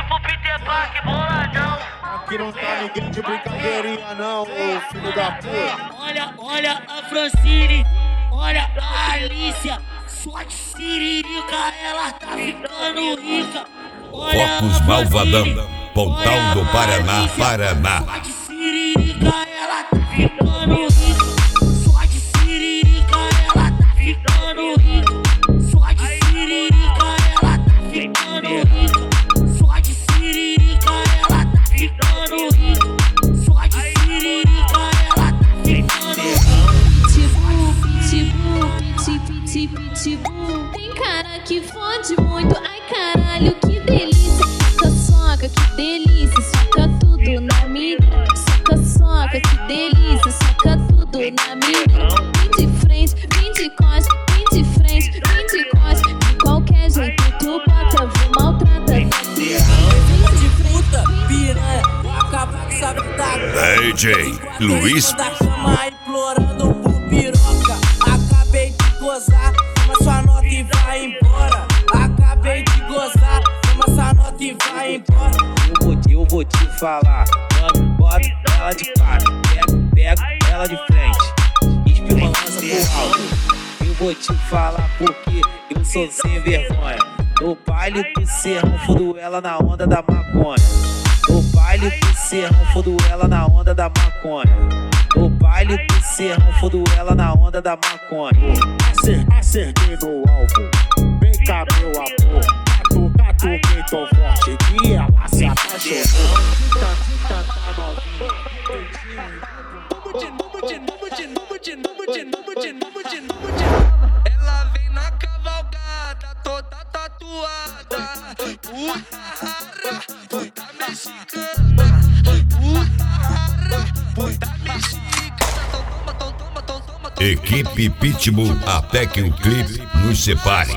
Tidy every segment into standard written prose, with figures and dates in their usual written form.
tipo Peter Parker, boladão. Aqui não tá ninguém de brincadeirinha não, ô filho da puta. Olha a Francine, olha a Alicia. Só de siririca ela tá ficando rica. Olha Focos Malvadão, Pontal do Paraná, Paraná. Só de siririca ela tá ficando rica. Só de siririca ela tá ficando rica. Só de siririca ela tá ficando rica. Só de siririca ela tá ficando rica. Só de siririca ela tá ficando rica. Pitbull, tem cara que fode muito. Ai caralho, que delícia. Soca, que delícia. Soca tudo na minha. Soca, que delícia. Soca tudo na minha. Vem de frente, vem de costa. Vem de frente, vem de costa. De qualquer jeito tu bota, vou maltratar. Vem de puta, piranha. Acaba com essa vida. DJ Luiz. Da chama implorando por piroca. Acabei de gozar, toma sua nota e vai embora. Acabei de gozar, toma sua nota e vai embora. Eu vou te falar, mano, bota ela de quatro, pega ela de frente, espirra lança pro alto. Eu vou te falar porque eu sou sem vergonha. No baile do serrão, fodo ela na onda da maconha. No baile do serrão, fodo ela na onda da maconha. No baile do serrão, fodo ela na onda da maconha. Acertei no alvo, vem cá meu amor. Catuquei tão forte que ela se apaixonou. Ela vem na cavalgada, toda tatuada. Puta rara, puta mexicana. Puta rara, puta mexicana. Toma. Equipe Pitbull, até que o clipe nos separe.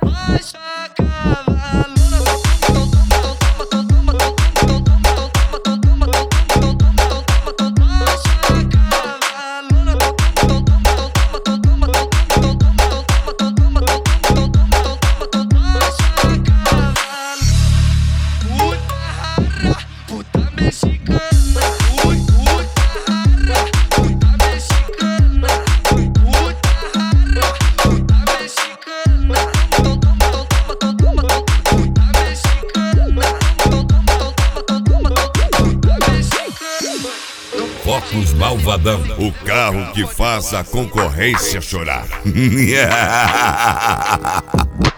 Focos Malvadão, o carro que faz a concorrência chorar.